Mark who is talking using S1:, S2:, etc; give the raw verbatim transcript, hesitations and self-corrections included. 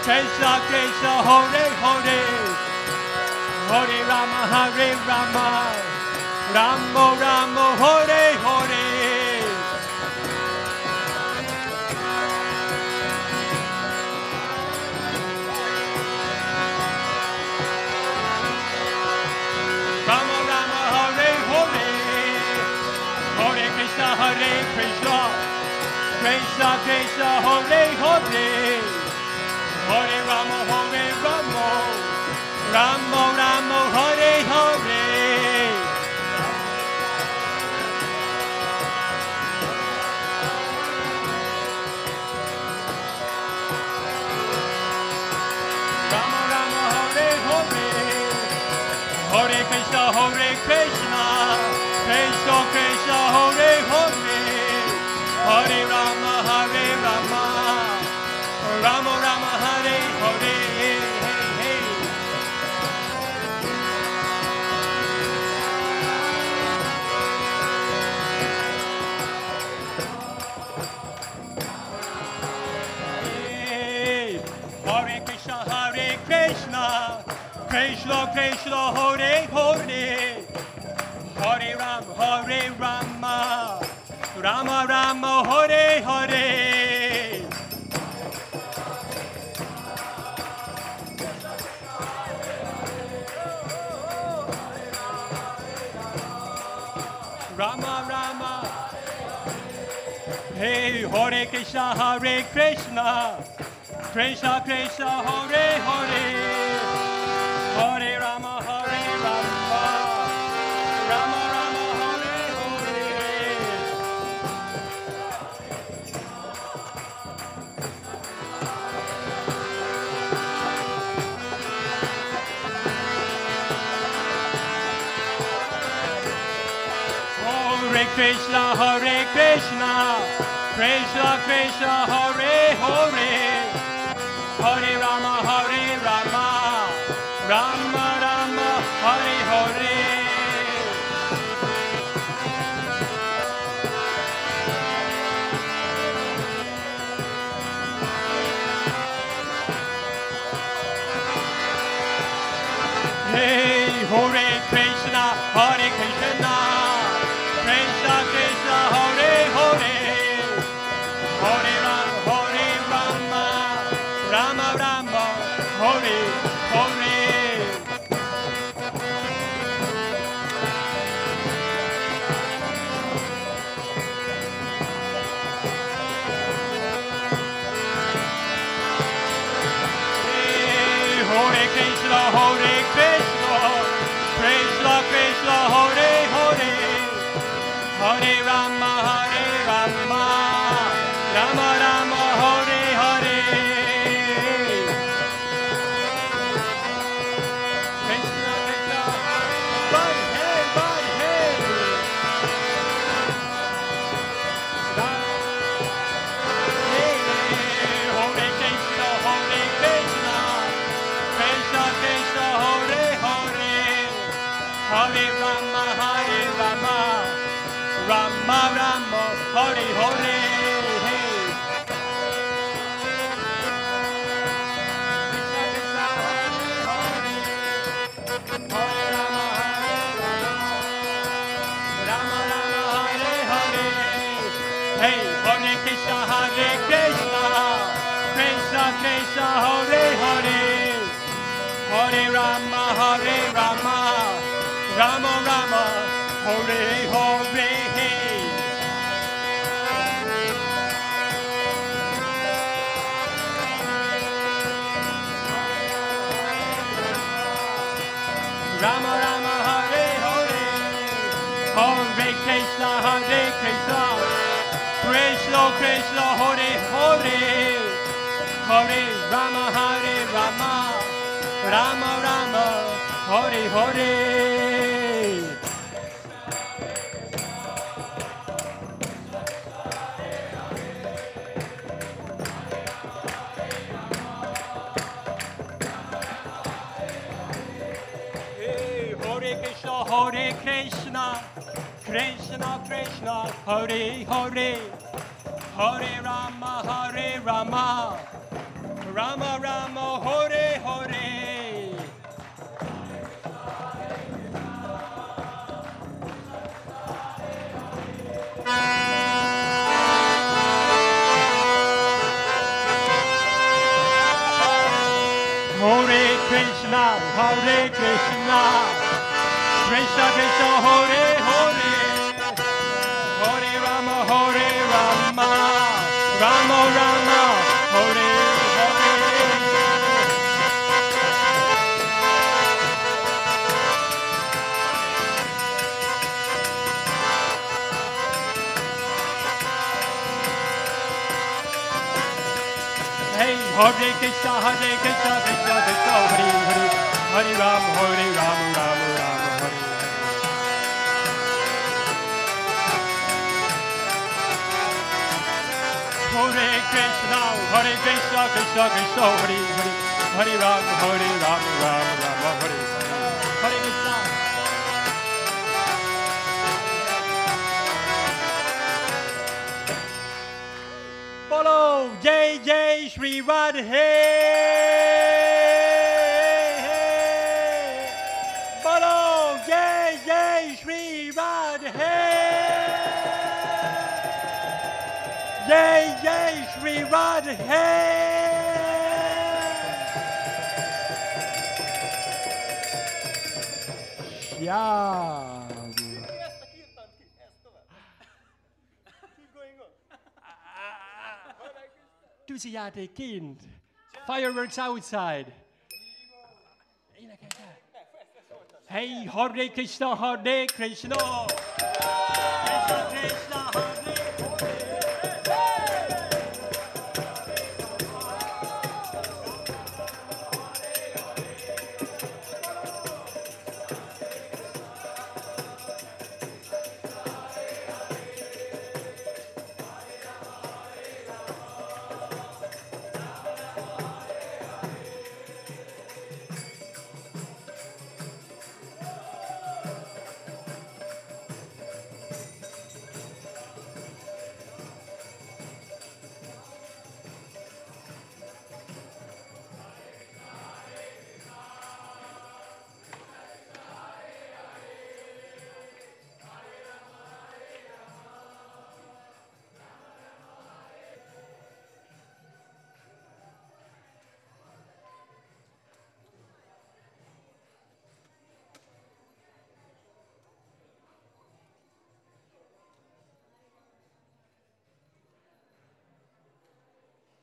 S1: Krishna Krishna Hare Hare Hare Rama Hare Rama Rama Rama Hare Hare Rama Rama Hare Hare Hare Krishna Hare Krishna Krishna Krishna Hare Hare Hare Rama Hare Rama Rama Rama Hare Hare Rama Rama Hare Hare Hare Krishna Hare Krishna Krishna Krishna Hare Hare Hare Rama Hare Rama Rama Rama Hare Hare hey, hey. Hey. Hare Krishna Hare Krishna Krishna Krishna Hare Hare Hare Rama Hare Rama Rama Rama Hare Hare Rama Rama Hey Hare Krishna Hare Krishna Krishna Krishna Hare Hare Hare Rama Hare Rama Rama Rama Hare Hare Hare Krishna Hare Krishna Krishna Krishna Hare Hare Hare Rama Hare Rama Rama Rama Hare Hare Hey Hare Krishna Hare Krishna Krishna Krishna Hare Hare Hare Rama Hare Rama Rama Rama Hare Hare Hey Hare Krishna Hare Krishna Krishna Krishna Hare Hare Hare Rama Hare Rama Rama Rama Hare Hare Krishna Krishna Radhe Radhe Radhe Hare Krishna Hare Krishna Krishna Krishna Hare Hare Hare Rama Hare Rama Rama Rama Hare Hare Hey, Hare Krishna Hare Krishna Krishna Krishna Hare Hare Hare Rama Hare Rama Rama Rama Hare Hare Rama Rama Hare Hare Hare Krishna Hare Krishna Krishna Krishna Hare Hare Hare Rama Hare Rama Rama Rama Hare Hare Hare Krishna Hare Krishna Krishna Krishna Hare Hare Hare Rama Hare Rama Rama Rama, Hare Hare. Hare Krishna, Hare Krishna, Krishna Krishna, Hare Hare, Hare Rama, Hare Rama, Rama Rama, Hare Hare. Hey, Hare Krishna, Hare Krishna, Krishna Krishna, Hare Hare, Hare Ram, Hare Ram, Ram Ram, Hare Hare. Hare Krishna, Hare Krishna, Krishna Krishna, Hare Hare, Hare Ram, Hare Ram, Ram Ram, Hare Hare. Hare Krishna. Bolo, Jai Jai Shri Radhe. Bolo, Jai Jai Shri Radhe. Jai Jai Shri Radhe. Shyam. Tusiate kind. Fireworks outside. Hey, Hare Krishna, Hare Krishna. Krishna Krishna, Hare